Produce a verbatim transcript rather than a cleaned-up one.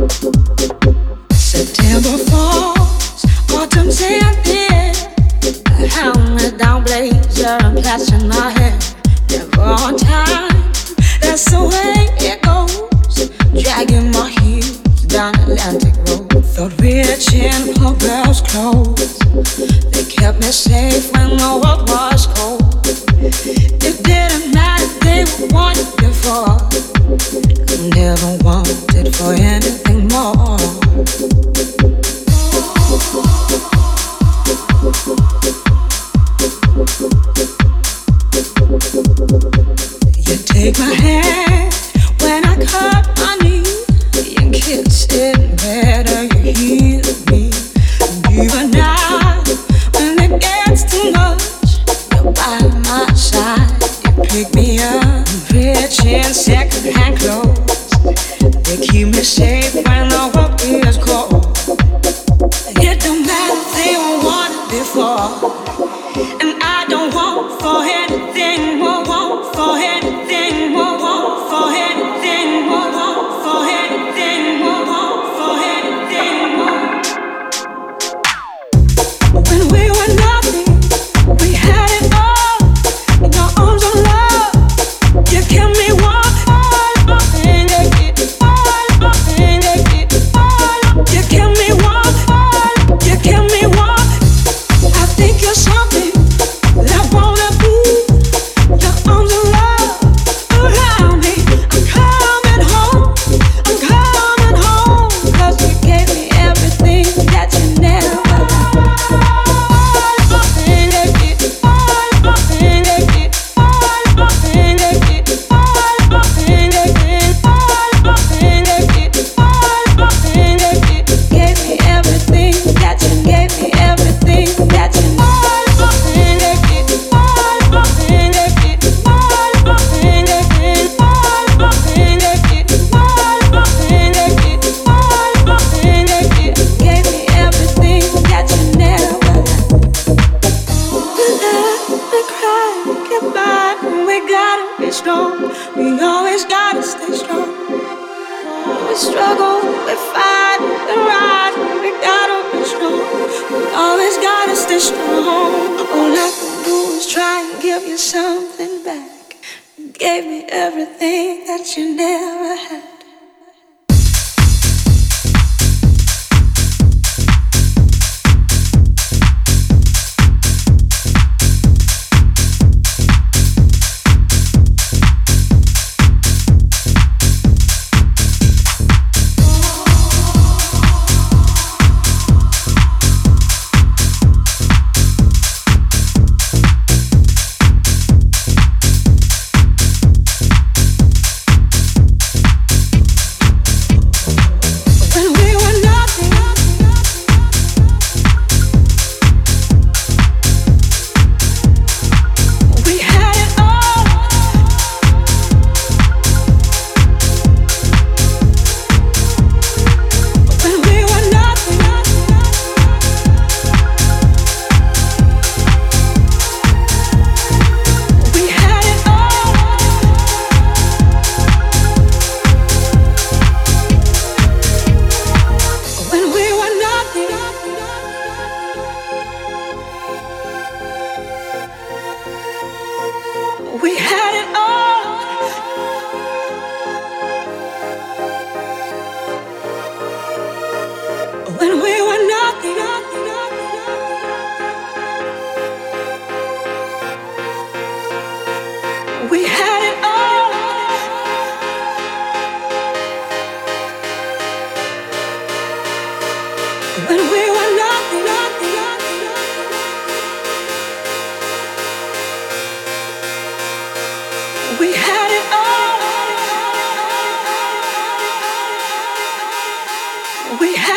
September falls, autumn's ending. A helmet down, blazer and plaits in my hair. Never on time, that's the way it goes. Dragging my heels down Atlantic Road. Thought rich in poor girls' clothes. They kept me safe when the world was cold. It didn't matter, they were wanted before. I never wanted for anything more. You take my hand when I cut my knee. You kiss it better, you heal me. And even now, when it gets too much, you're by my side. You pick me up, rich in second-hand clothes. They keep me safe when the world is cold. It don't matter, they won't want it before. And I don't want for anything more, want for anything more, want for anything more, want for anything more, want for anything more. When we were nothing, we had it all. In your arms of love, you kept me warm. All thing they did, all thing they did, all you kept me warm. All you kept me warm. I think you're something. I wanna be your arms of love around me. I'm coming home, I'm coming home. 'Cause you gave me everything that you never had. All thing they did, all thing they did, all thing they did, all thing they did, all thing they did, all thing they did. Gave me everything that you gave me everything that you all thing they did, all thing they did, all thing they did, all thing they did, all thing they did, all thing they did. Gave me everything that you never had. We laugh, we cry, we get by, and we gotta be strong. We always gotta stay strong. We struggle, we fight, we rise, we gotta be strong. We always gotta stay strong. All I can do is try and give you something back. You gave me everything that you never had. We had it all. When we were nothing. We had it all. When we were nothing. We had it all. We had